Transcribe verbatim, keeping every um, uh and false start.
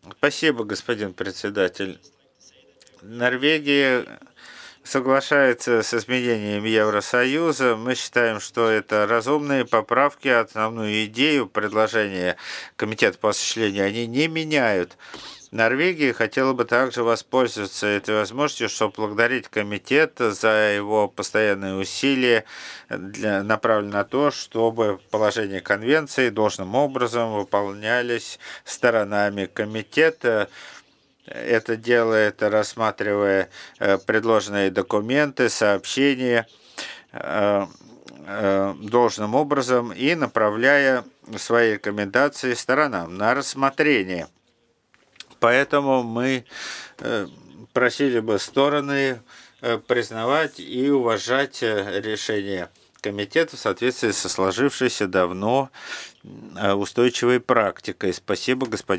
Спасибо, господин председатель. Норвегия соглашается с изменениями Евросоюза. Мы считаем, что это разумные поправки, основную идею предложения Комитета по осуществлению они не меняют. Норвегия хотела бы также воспользоваться этой возможностью, чтобы благодарить комитет за его постоянные усилия, для, направленные на то, чтобы положения конвенции должным образом выполнялись сторонами комитета. Это делает, рассматривая э, предложенные документы, сообщения э, э, должным образом и направляя свои рекомендации сторонам на рассмотрение. Поэтому мы э, просили бы стороны э, признавать и уважать э, решения комитета в соответствии со сложившейся давно э, устойчивой практикой. Спасибо, господин